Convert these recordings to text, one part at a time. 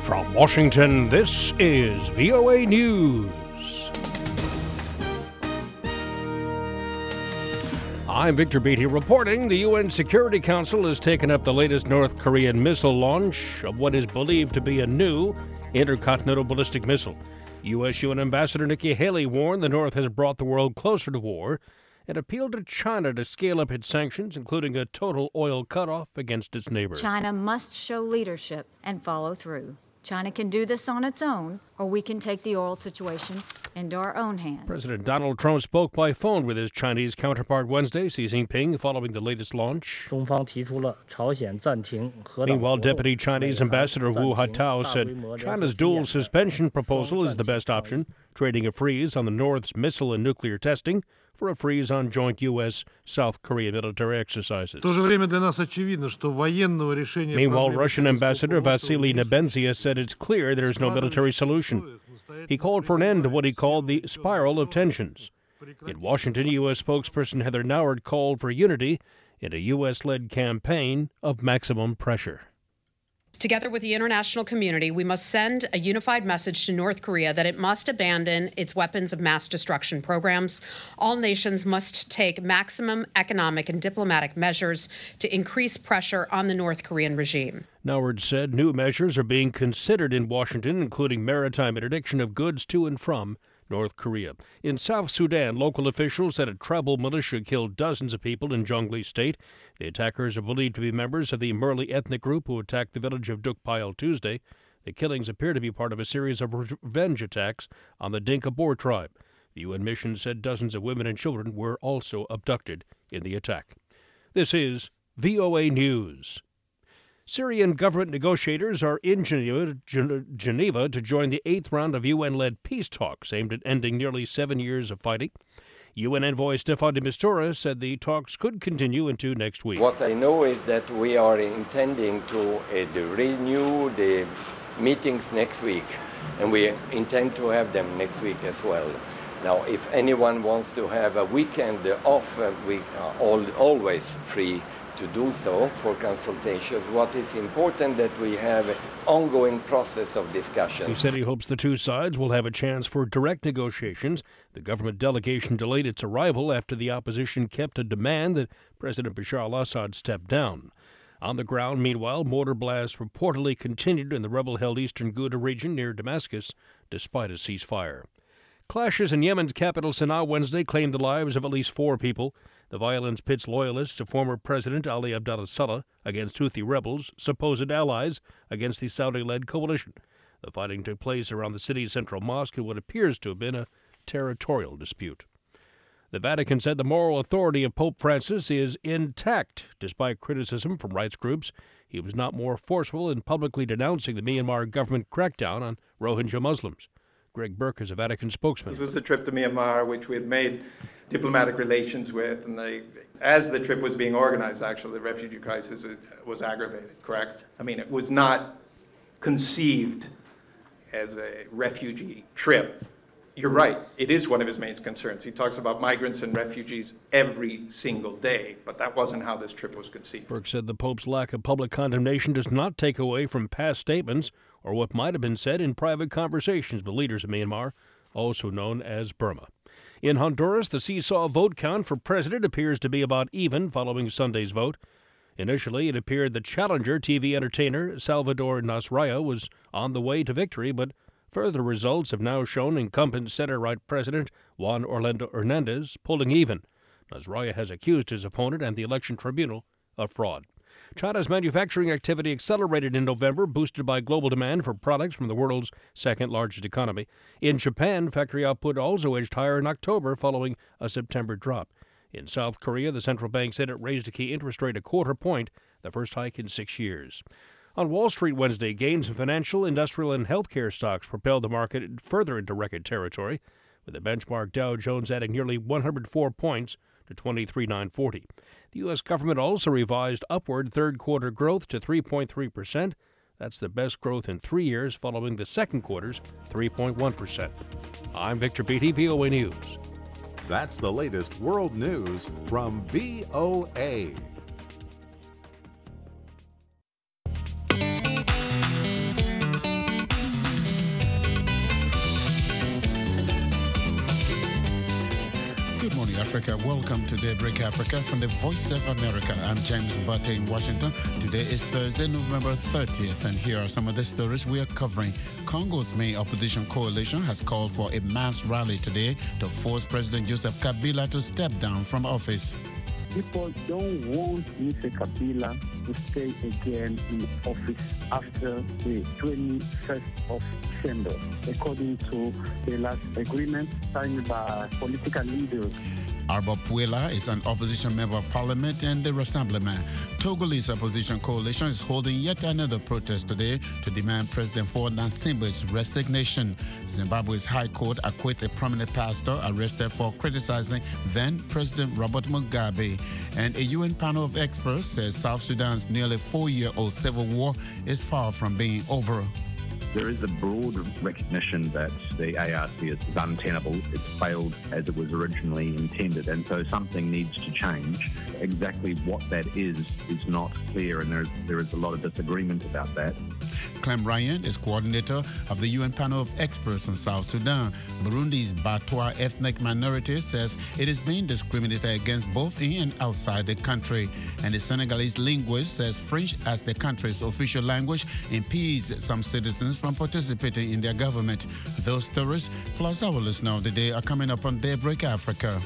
From Washington, this is VOA News. I'm Victor Beatty reporting the UN Security Council has taken up the latest North Korean missile launch of what is believed to be a new intercontinental ballistic missile. U.S. UN Ambassador Nikki Haley warned the North has brought the world closer to war and appealed to China to scale up its sanctions, including a total oil cutoff against its neighbor. China must show leadership and follow through. China can do this on its own, or we can take the oil situation into our own hands. President Donald Trump spoke by phone with his Chinese counterpart Wednesday, Xi Jinping, following the latest launch. Meanwhile, Deputy Chinese Ambassador Wu Haitao said China's dual suspension proposal is the best option, trading a freeze on the North's missile and nuclear testing for a freeze on joint U.S.-South Korea military exercises. Meanwhile, Russian Ambassador Vasily Nebenzia said it's clear there is no military solution. He called for an end to what he called the spiral of tensions. In Washington, U.S. spokesperson Heather Nauert called for unity in a U.S.-led campaign of maximum pressure. Together with the international community, we must send a unified message to North Korea that it must abandon its weapons of mass destruction programs. All nations must take maximum economic and diplomatic measures to increase pressure on the North Korean regime. Nauert said new measures are being considered in Washington, including maritime interdiction of goods to and from North Korea. In South Sudan, local officials said a tribal militia killed dozens of people in Jonglei State. The attackers are believed to be members of the Murli ethnic group who attacked the village of Dukpile Tuesday. The killings appear to be part of a series of revenge attacks on the Dinka Boer tribe. The UN mission said dozens of women and children were also abducted in the attack. This is VOA News. Syrian government negotiators are in Geneva to join the 8th round of UN-led peace talks aimed at ending nearly 7 years of fighting. UN envoy Staffan de Mistura said the talks could continue into next week. What I know is that we are intending to renew the meetings next week, and we intend to have them next week as well. Now, if anyone wants to have a weekend off, we are always free to do so for consultations. What is important that we have an ongoing process of discussion. He said he hopes the two sides will have a chance for direct negotiations. The government delegation delayed its arrival after the opposition kept a demand that President Bashar al-Assad step down. On the ground, meanwhile, mortar blasts reportedly continued in the rebel-held eastern Ghouta region near Damascus, despite a ceasefire. Clashes in Yemen's capital Sana'a Wednesday claimed the lives of at least 4 people. The violence pits loyalists of former President Ali Abdullah Saleh against Houthi rebels, supposed allies, against the Saudi-led coalition. The fighting took place around the city's central mosque in what appears to have been a territorial dispute. The Vatican said the moral authority of Pope Francis is intact, despite criticism from rights groups. He was not more forceful in publicly denouncing the Myanmar government crackdown on Rohingya Muslims. Greg Burke is a Vatican spokesman. This was a trip to Myanmar, which we had made diplomatic relations with, and as the trip was being organized, actually, the refugee crisis was aggravated, correct? I mean, it was not conceived as a refugee trip. You're right, it is one of his main concerns. He talks about migrants and refugees every single day, but that wasn't how this trip was conceived. Burke said the Pope's lack of public condemnation does not take away from past statements or what might have been said in private conversations with leaders of Myanmar, also known as Burma. In Honduras, the seesaw vote count for president appears to be about even following Sunday's vote. Initially, it appeared the challenger TV entertainer Salvador Nasralla was on the way to victory, but further results have now shown incumbent center-right President Juan Orlando Hernandez pulling even. Nasralla has accused his opponent and the election tribunal of fraud. China's manufacturing activity accelerated in November, boosted by global demand for products from the world's second-largest economy. In Japan, factory output also edged higher in October following a September drop. In South Korea, the central bank said it raised a key interest rate a quarter point, the first hike in 6 years. On Wall Street Wednesday, gains in financial, industrial, and healthcare stocks propelled the market further into record territory, with the benchmark Dow Jones adding nearly 104 points to 23,940. The U.S. government also revised upward third-quarter growth to 3.3%. That's the best growth in 3 years, following the second quarter's 3.1%. I'm Victor Beatty, VOA News. That's the latest world news from VOA. Africa. Welcome to Daybreak Africa from the Voice of America. I'm James Butte in Washington. Today is Thursday, November 30th, and here are some of the stories we are covering. Congo's main opposition coalition has called for a mass rally today to force President Joseph Kabila to step down from office. People don't want Mr. Kabila to stay again in office after the 21st of December, according to the last agreement signed by political leaders. Arba Puela is an opposition member of parliament and the Rassemblement. Togolese opposition coalition is holding yet another protest today to demand President Faure Gnassingbe's resignation. Zimbabwe's High Court acquits a prominent pastor arrested for criticizing then-President Robert Mugabe. And a UN panel of experts says South Sudan's nearly 4-year-old civil war is far from being over. There is a broad recognition that the ARC is untenable. It's failed as it was originally intended, and so something needs to change. Exactly what that is not clear, and there is a lot of disagreement about that. Clem Ryan is coordinator of the UN panel of experts on South Sudan. Burundi's Batwa ethnic minority says it is being discriminated against both in and outside the country. And the Senegalese linguist says French as the country's official language impedes some citizens from participating in their government. Those stories, plus our listener of the day, are coming up on Daybreak Africa.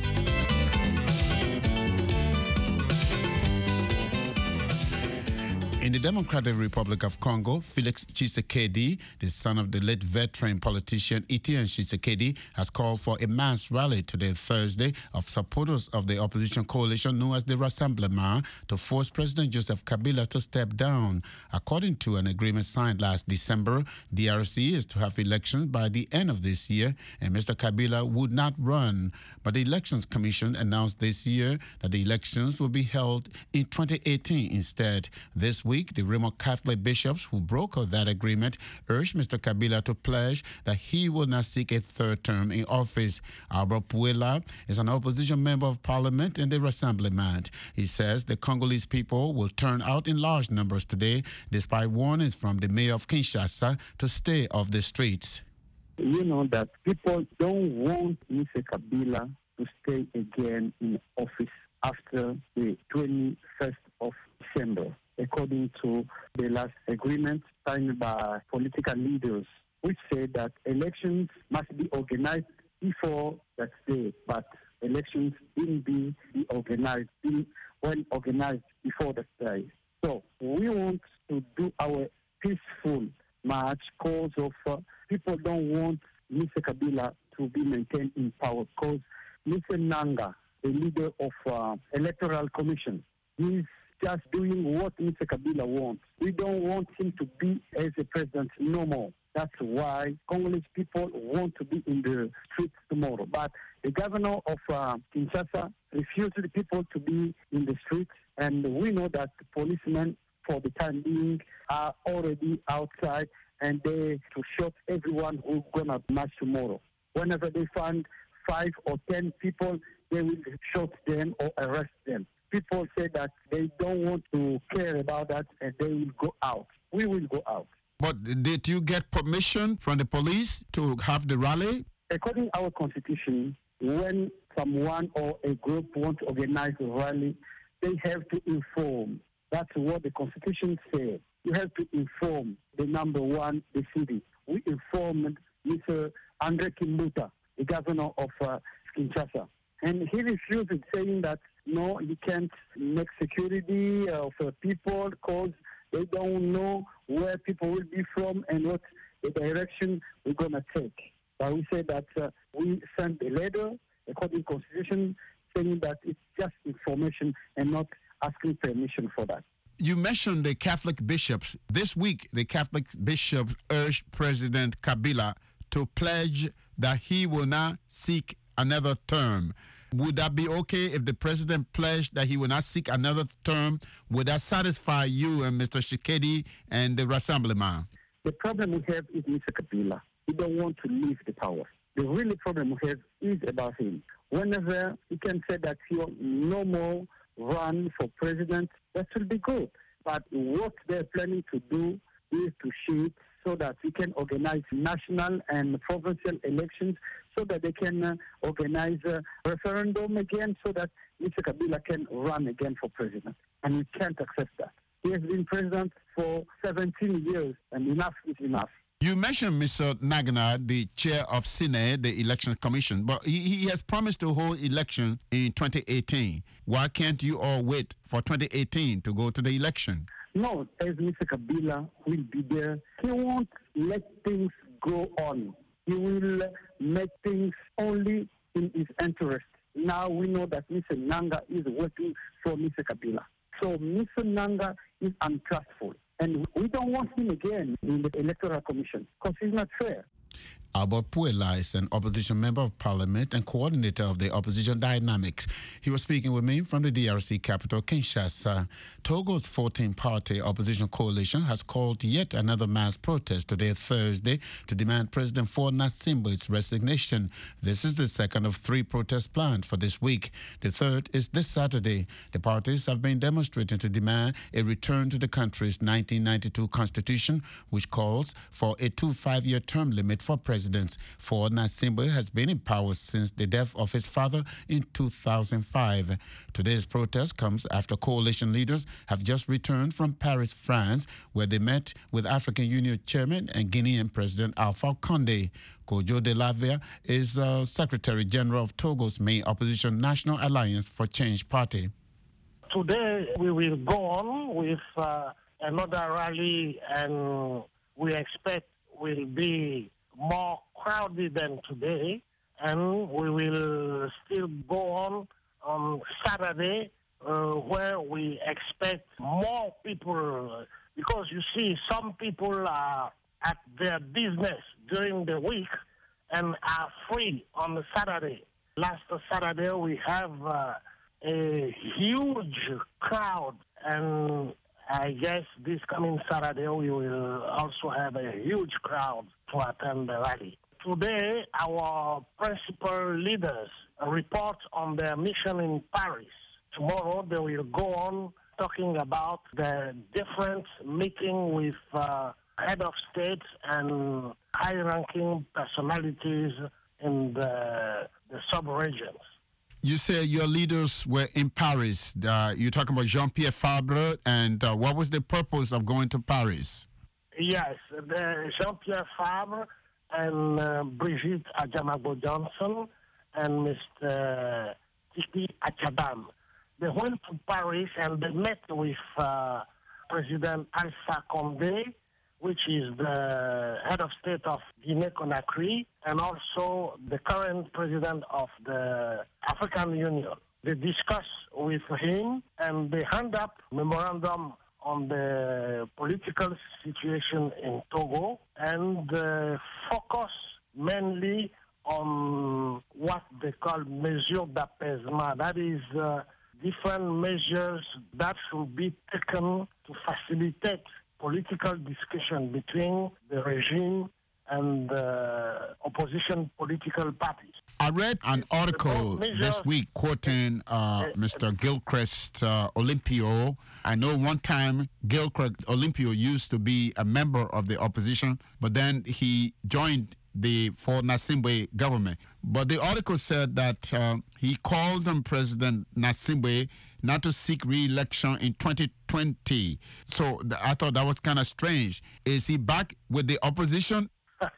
In the Democratic Republic of Congo, Felix Tshisekedi, the son of the late veteran politician Etienne Tshisekedi, has called for a mass rally today, Thursday, of supporters of the opposition coalition known as the Rassemblement to force President Joseph Kabila to step down. According to an agreement signed last December, DRC is to have elections by the end of this year, and Mr. Kabila would not run. But the Elections Commission announced this year that the elections will be held in 2018 instead. This week, the Roman Catholic bishops who brokered that agreement urged Mr. Kabila to pledge that he will not seek a third term in office. Arba Puela is an opposition member of parliament in the Rassemblement. He says the Congolese people will turn out in large numbers today, despite warnings from the mayor of Kinshasa to stay off the streets. You know that people don't want Mr. Kabila to stay again in office after the 21st of December, according to the last agreement signed by political leaders, which say that elections must be organized before that day, but elections didn't be organized, well organized before that day. So we want to do our peaceful march because of people don't want Mr. Kabila to be maintained in power, because Mr. Nanga, the leader of Electoral Commission, is just doing what Mr. Kabila wants. We don't want him to be as a president no more. That's why Congolese people want to be in the streets tomorrow. But the governor of Kinshasa refused the people to be in the streets, and we know that the policemen, for the time being, are already outside, and they to shoot everyone who's gonna march tomorrow. Whenever they find 5 or 10 people, they will shoot them or arrest them. People say that they don't want to care about that, and they will go out. We will go out. But did you get permission from the police to have the rally? According to our constitution, when someone or a group wants to organize a rally, they have to inform. That's what the constitution says. You have to inform the number one, the city. We informed Mr. Andre Kimbuta, the governor of Kinshasa, and he refused, saying that no, you can't make security for people because they don't know where people will be from and what the direction we're going to take. But we say that we sent a letter, according to the Constitution, saying that it's just information and not asking permission for that. You mentioned the Catholic bishops. This week, the Catholic bishops urged President Kabila to pledge that he will not seek another term. Would that be okay if the president pledged that he will not seek another term? Would that satisfy you and Mr. Tshisekedi and the Rassemblement? The problem we have is Mr. Kabila. He don't want to leave the power. The really problem we have is about him. Whenever he can say that he will no more run for president, that will be good. But what they're planning to do is to cheat so that we can organize national and provincial elections so that they can organize a referendum again so that Mr. Kabila can run again for president. And we can't accept that. He has been president for 17 years, and enough is enough. You mentioned Mr. Nagana, the chair of Senate, the Election Commission, but he has promised to hold election in 2018. Why can't you all wait for 2018 to go to the election? No, as Mr. Kabila will be there, he won't let things go on. He will make things only in his interest. Now we know that Mr. Nanga is working for Mr. Kabila. So Mr. Nanga is untrustful. And we don't want him again in the Electoral Commission because he's not fair. Albert Puela is an opposition member of parliament and coordinator of the opposition dynamics. He was speaking with me from the DRC capital, Kinshasa. Togo's 14-party opposition coalition has called yet another mass protest today, Thursday, to demand President Faure Gnassingbe's resignation. This is the second of 3 protests planned for this week. The third is this Saturday. The parties have been demonstrating to demand a return to the country's 1992 constitution, which calls for a 2 5-year term limit for presidents. Faure Gnassingbe has been in power since the death of his father in 2005. Today's protest comes after coalition leaders have just returned from Paris, France, where they met with African Union Chairman and Guinean President Alpha Condé. Kojo Delavia is Secretary General of Togo's main opposition National Alliance for Change party. Today we will go on with another rally, and we expect will be more crowded than today, and we will still go on Saturday where we expect more people, because you see some people are at their business during the week and are free on Saturday. Last Saturday we have a huge crowd, and I guess this coming Saturday we will also have a huge crowd to attend the rally. Today, our principal leaders report on their mission in Paris. Tomorrow, they will go on talking about the different meeting with head of states and high-ranking personalities in the sub-regions. You say your leaders were in Paris. You're talking about Jean-Pierre Fabre, and what was the purpose of going to Paris? Yes, Jean-Pierre Fabre and Brigitte Adjamabo-Johnson and Mr. Tiki Achadam. They went to Paris and they met with President Alpha Condé, which is the head of state of Guinea-Conakry, and also the current president of the African Union. They discuss with him and they hand up memorandum on the political situation in Togo and focus mainly on what they call mesures d'apaisement. That is different measures that should be taken to facilitate political discussion between the regime and opposition political parties. I read an article this week quoting Mr. Gilchrist Olympio. I know one time Gilchrist Olympio used to be a member of the opposition, but then he joined the Faure Gnassingbe government. But the article said that he called on President Gnassingbe not to seek re-election in 2020. So I thought that was kind of strange. Is he back with the opposition?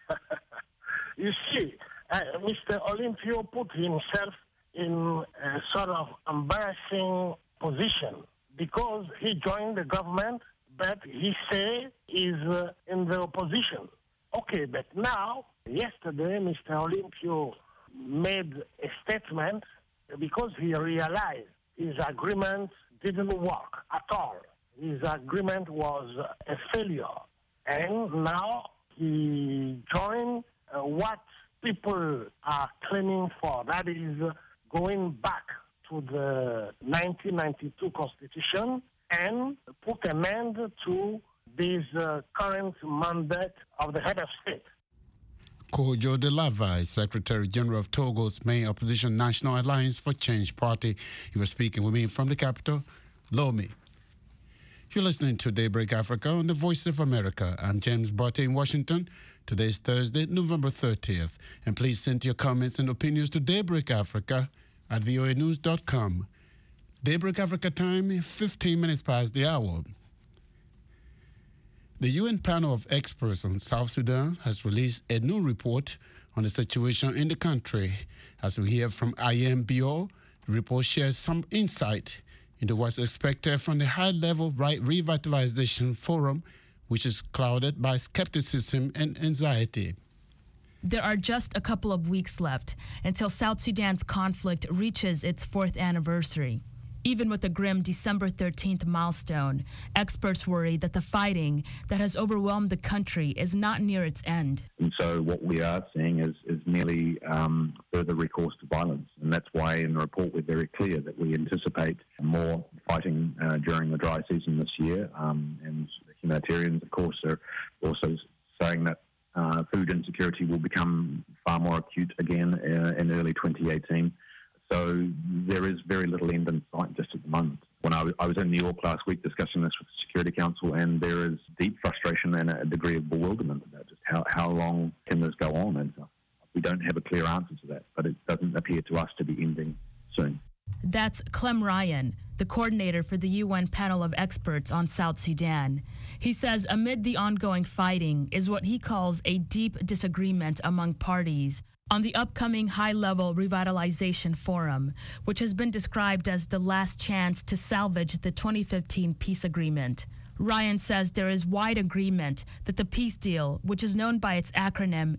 You see, Mr. Olympio put himself in a sort of embarrassing position because he joined the government, but he say is in the opposition. Okay, but now, yesterday, Mr. Olympio made a statement because he realized his agreement didn't work at all. His agreement was a failure. And now he joined what people are claiming for. That is going back to the 1992 Constitution and put an end to this current mandate of the head of state. Kojo Delavia is Secretary General of Togo's main opposition National Alliance for Change party. He was speaking with me from the capital, Lomé. You're listening to Daybreak Africa on the Voice of America. I'm James Botte in Washington. Today is Thursday, November 30th. And please send your comments and opinions to Daybreak Africa at voanews.com. Daybreak Africa time, 15 minutes past the hour. The UN panel of experts on South Sudan has released a new report on the situation in the country. As we hear from IMBO, the report shares some insight into what's expected from the high-level revitalization forum, which is clouded by skepticism and anxiety. There are just a couple of weeks left until South Sudan's conflict reaches its 4th anniversary. Even with the grim December 13th milestone, experts worry that the fighting that has overwhelmed the country is not near its end. And so what we are seeing is merely further recourse to violence. And that's why in the report we're very clear that we anticipate more fighting during the dry season this year. And humanitarians, of course, are also saying that food insecurity will become far more acute again in early 2018. So there is very little end in sight just at the moment. When I was in New York last week discussing this with the Security Council, and there is deep frustration and a degree of bewilderment about just how long can this go on. And so we don't have a clear answer to that, but it doesn't appear to us to be ending soon. That's Clem Ryan, the coordinator for the UN panel of experts on South Sudan. He says amid the ongoing fighting is what he calls a deep disagreement among parties on the upcoming high-level revitalization forum, which has been described as the last chance to salvage the 2015 peace agreement. Ryan says there is wide agreement that the peace deal, which is known by its acronym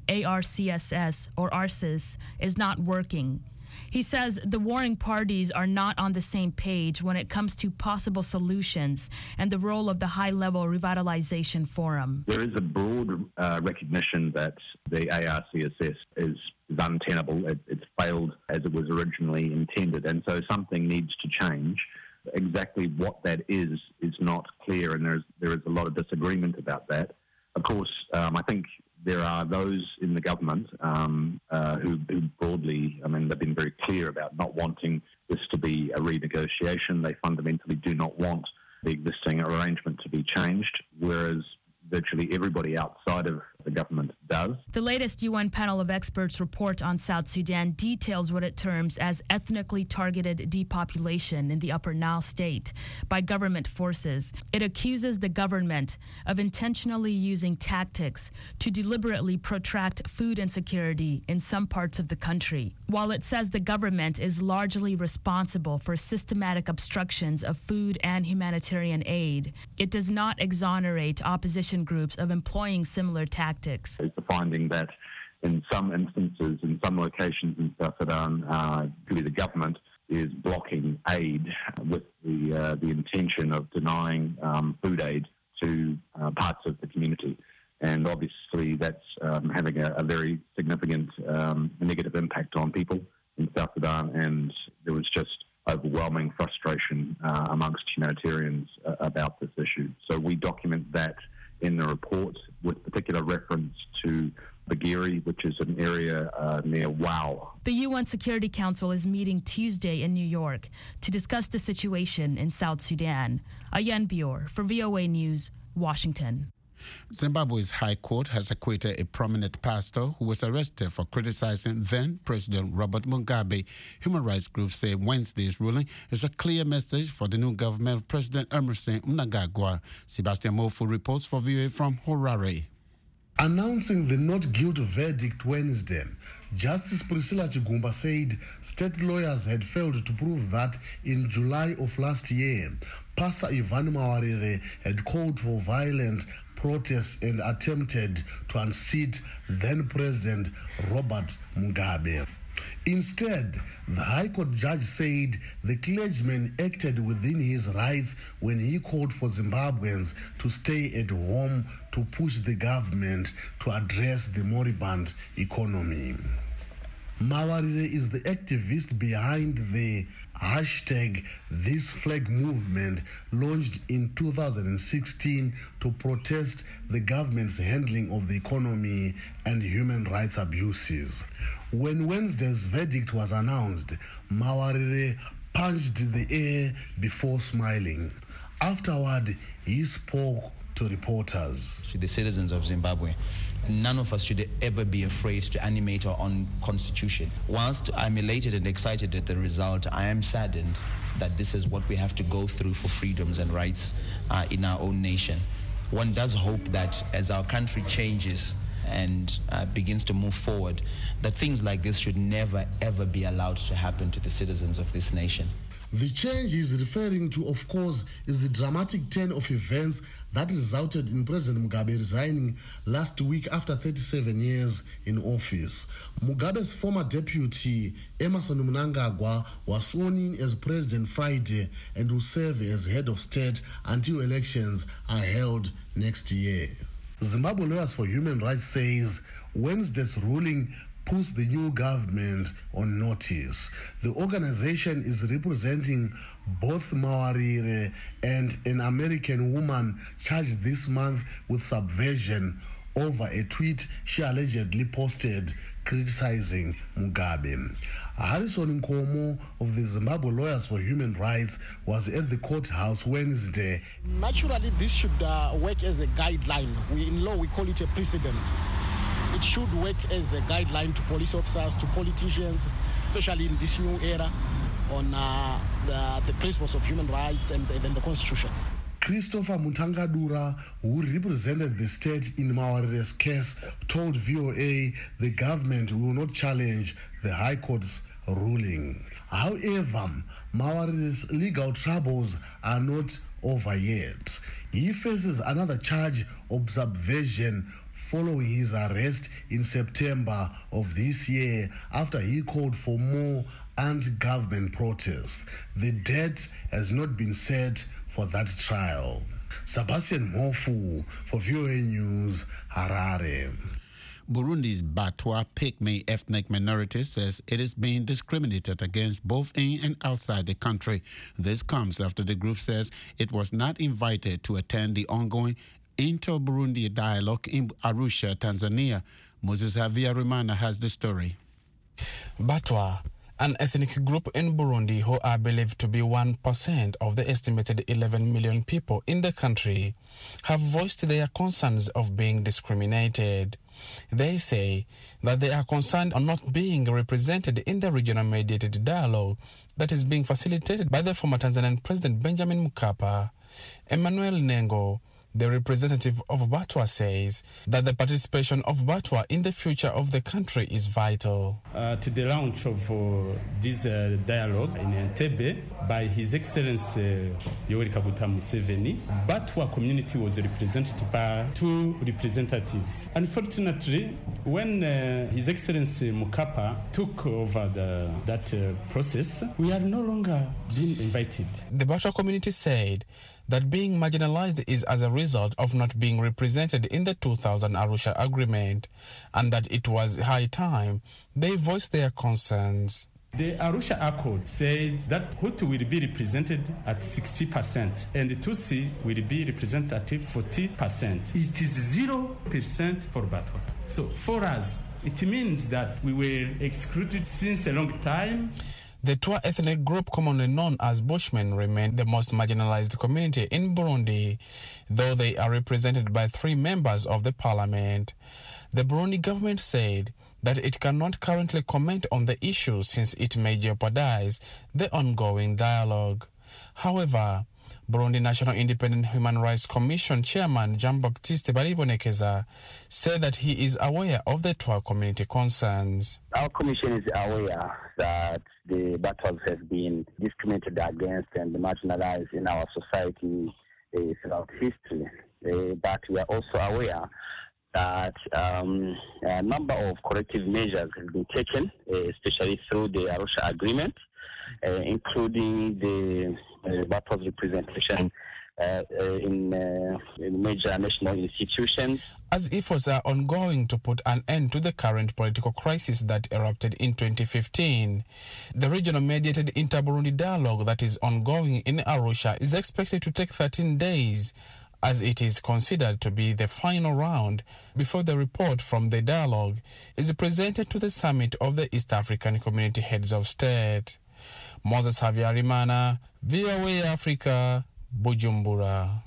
ARCSS or ARCIS, is not working. He says the warring parties are not on the same page when it comes to possible solutions and the role of the high-level revitalization forum. There is a broad recognition that the ARCSS is untenable. It's failed as it was originally intended, and so something needs to change. Exactly what that is not clear, and there is a lot of disagreement about that. Of course, I think there are those in the government who broadly, they've been very clear about not wanting this to be a renegotiation. They fundamentally do not want the existing arrangement to be changed, whereas virtually everybody outside of the government does. The latest UN panel of experts report on South Sudan details what it terms as ethnically targeted depopulation in the Upper Nile state by government forces. It accuses the government of intentionally using tactics to deliberately protract food insecurity in some parts of the country. While it says the government is largely responsible for systematic obstructions of food and humanitarian aid, it does not exonerate opposition groups of employing similar tactics. It's the finding that in some instances, in some locations in South Sudan, the government is blocking aid with the intention of denying food aid to parts of the community. And obviously that's having a very significant negative impact on people in South Sudan, and there was just overwhelming frustration amongst humanitarians about this issue. So we document that in the report with particular reference to Bagiri, which is an area near Wau. The UN Security Council is meeting Tuesday in New York to discuss the situation in South Sudan. Ayan Bior for VOA News, Washington. Zimbabwe's High Court has acquitted a prominent pastor who was arrested for criticizing then-President Robert Mugabe. Human rights groups say Wednesday's ruling is a clear message for the new government of President Emmerson Mnangagwa. Sebastian Mofu reports for VOA from Harare. Announcing the not guilty verdict Wednesday, Justice Priscilla Chigumba said state lawyers had failed to prove that in July of last year, Pastor Ivan Mawarire had called for violent protests and attempted to unseat then-President Robert Mugabe. Instead, the High Court judge said the clergyman acted within his rights when he called for Zimbabweans to stay at home to push the government to address the moribund economy. Mawarire is the activist behind the hashtag This Flag movement launched in 2016 to protest the government's handling of the economy and human rights abuses. When Wednesday's verdict was announced, Mawarire punched the air before smiling. Afterward, he spoke to reporters. To the citizens of Zimbabwe, none of us should ever be afraid to animate our own constitution. Whilst I'm elated and excited at the result, I am saddened that this is what we have to go through for freedoms and rights in our own nation. One does hope that as our country changes and begins to move forward, that things like this should never, ever be allowed to happen to the citizens of this nation. The change he's referring to, of course, is the dramatic turn of events that resulted in President Mugabe resigning last week after 37 years in office. Mugabe's former deputy, Emmerson Mnangagwa, was sworn in as president Friday and will serve as head of state until elections are held next year. Zimbabwe Lawyers for Human Rights says Wednesday's ruling puts the new government on notice. The organization is representing both Mawarire and an American woman charged this month with subversion over a tweet she allegedly posted criticizing Mugabe. Harrison Nkomo of the Zimbabwe Lawyers for Human Rights was at the courthouse Wednesday. Naturally, this should work as a guideline. In law, we call it a precedent. It should work as a guideline to police officers, to politicians, especially in this new era, on the principles of human rights and the Constitution. Christopher Mutangadura, who represented the state in Mawarire's case, told VOA the government will not challenge the High Court's ruling. However, Mawarire's legal troubles are not over yet. He faces another charge of subversion following his arrest in September of this year after he called for more anti-government protests. The date has not been set for that trial. Sebastian Mofu for VOA News, Harare. Burundi's Batwa Pygmy ethnic minority says it is being discriminated against both in and outside the country. This comes after the group says it was not invited to attend the ongoing Inter-Burundi dialogue in Arusha, Tanzania. Moses Javier Rimana has the story. Batwa, an ethnic group in Burundi who are believed to be 1% of the estimated 11 million people in the country, have voiced their concerns of being discriminated. They say that they are concerned on not being represented in the regional mediated dialogue that is being facilitated by the former Tanzanian President Benjamin Mkapa. Emmanuel Nengo, the representative of Batwa, says that the participation of Batwa in the future of the country is vital. To the launch of this dialogue in Entebbe by His Excellency Yoweri Kaguta Museveni, Batwa community was represented by 2 representatives. Unfortunately, when His Excellency Mukapa took over that process, we are no longer being invited. The Batwa community said that being marginalized is as a result of not being represented in the 2000 Arusha Agreement, and that it was high time they voiced their concerns. The Arusha Accord said that Hutu will be represented at 60% and the Tutsi will be represented at 40%. It is 0% for Batwa. So for us, it means that we were excluded since a long time. The Twa ethnic group, commonly known as Bushmen, remain the most marginalized community in Burundi, though they are represented by 3 members of the parliament. The Burundi government said that it cannot currently comment on the issue since it may jeopardize the ongoing dialogue. However, Burundi National Independent Human Rights Commission Chairman Jean-Baptiste Baribonekeza said that he is aware of the Twa community concerns. Our commission is aware that the Batwas have been discriminated against and marginalized in our society throughout history. But we are also aware that a number of corrective measures have been taken, especially through the Arusha Agreement, including the Batwas representation in major national institutions. As efforts are ongoing to put an end to the current political crisis that erupted in 2015, the regional mediated inter-Burundi dialogue that is ongoing in Arusha is expected to take 13 days, as it is considered to be the final round before the report from the dialogue is presented to the summit of the East African Community Heads of State. Moses Javier Rimana, VOA Africa, Bujumbura.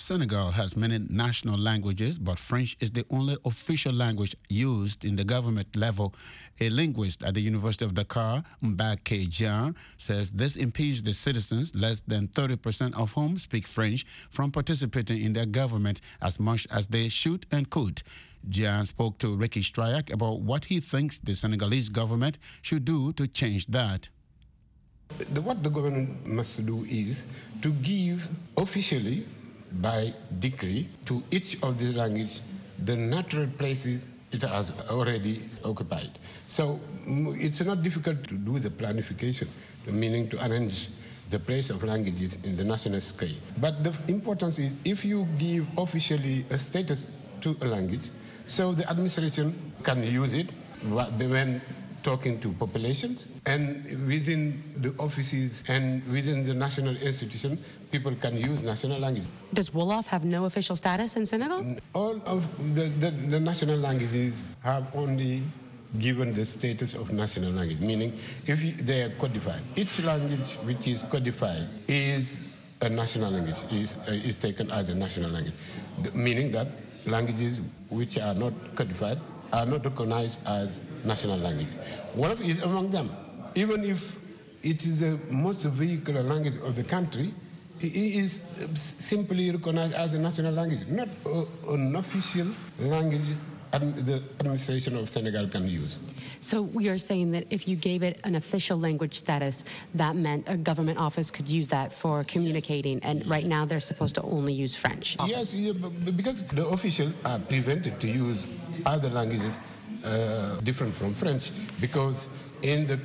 Senegal has many national languages, but French is the only official language used in the government level. A linguist at the University of Dakar, Mbake Jean, says this impedes the citizens, less than 30% of whom speak French, from participating in their government as much as they should and could. Jean spoke to Ricky Strayak about what he thinks the Senegalese government should do to change that. What the government must do is to give officially, by decree, to each of the languages the natural places it has already occupied. So it's not difficult to do the planification, meaning to arrange the place of languages in the national scale. But the importance is if you give officially a status to a language, so the administration can use it when talking to populations, and within the offices and within the national institution, people can use national language. Does Wolof have no official status in Senegal? All of the national languages have only given the status of national language, meaning if they are codified. Each language which is codified is a national language, is taken as a national language, meaning that languages which are not codified are not recognized as national language. Wolof is among them. Even if it is the most vehicular language of the country, it is simply recognized as a national language, not an official language the administration of Senegal can use. So you're saying that if you gave it an official language status, that meant a government office could use that for communicating, and right now they're supposed to only use French? Yes, because the officials are prevented to use other languages different from French, because in the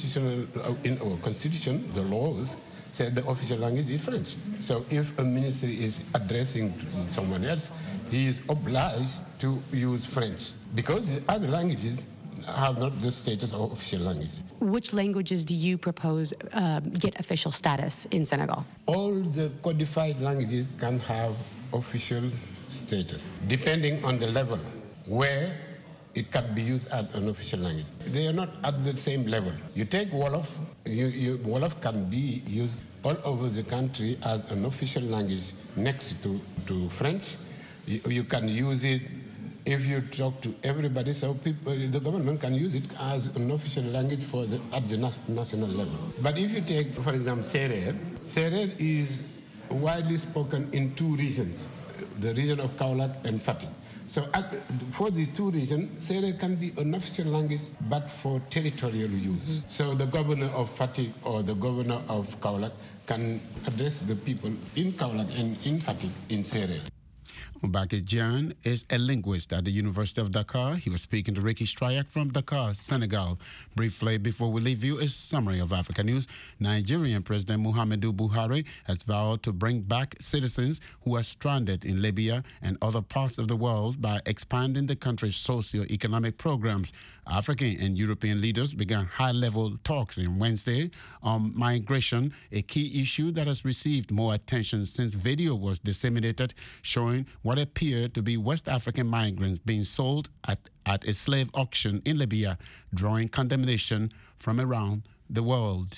in our constitution, the laws say the official language is French. So if a ministry is addressing someone else, he is obliged to use French, because the other languages have not the status of official language. Which languages do you propose get official status in Senegal? All the codified languages can have official status, depending on the level where it can be used as an official language. They are not at the same level. You take Wolof, Wolof can be used all over the country as an official language next to French. You can use it if you talk to everybody, so the government can use it as an official language at the national level. But if you take, for example, Serer is widely spoken in two regions, the region of Kaolack and Fatick. So for these two regions, Serer can be an official language, but for territorial use. So the governor of Fatick or the governor of Kaolack can address the people in Kaolack and in Fatick in Serer. Mbake Jean is a linguist at the University of Dakar. He was speaking to Ricky Strayak from Dakar, Senegal. Briefly, before we leave you, a summary of Africa News. Nigerian President Muhammadu Buhari has vowed to bring back citizens who are stranded in Libya and other parts of the world by expanding the country's socio-economic programs. African and European leaders began high-level talks on Wednesday on migration, a key issue that has received more attention since video was disseminated showing what appeared to be West African migrants being sold at a slave auction in Libya, drawing condemnation from around the world.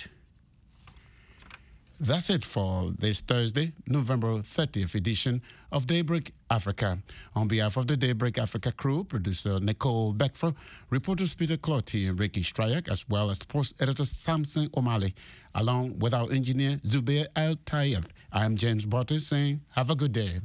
That's it for this Thursday, November 30th edition of Daybreak Africa. On behalf of the Daybreak Africa crew, producer Nicole Beckford, reporters Peter Clotty and Ricky Strayak, as well as sports editor Samson O'Malley, along with our engineer Zubair Al-Tayyab. I'm James Botte saying, have a good day.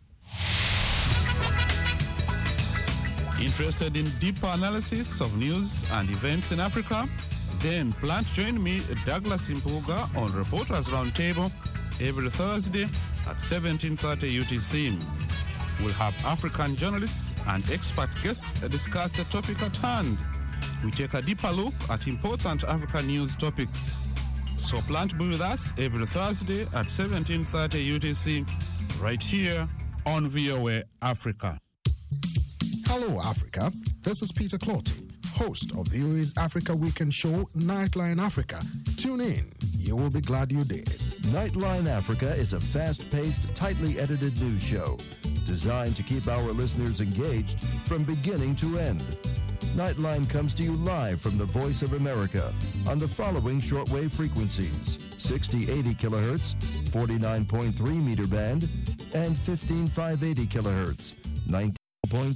Interested in deeper analysis of news and events in Africa? Then plan to join me, Douglas Impuga, on Reporters Roundtable every Thursday at 17:30 UTC. We'll have African journalists and expert guests discuss the topic at hand. We take a deeper look at important African news topics. So plan to be with us every Thursday at 17:30 UTC, right here on VOA Africa. Hello, Africa. This is Peter Clotty, host of VOA's Africa Weekend show, Nightline Africa. Tune in. You will be glad you did. Nightline Africa is a fast-paced, tightly edited news show designed to keep our listeners engaged from beginning to end. Nightline comes to you live from the Voice of America on the following shortwave frequencies: 6080 kilohertz, 49.3 meter band, and 15580 kilohertz, 19.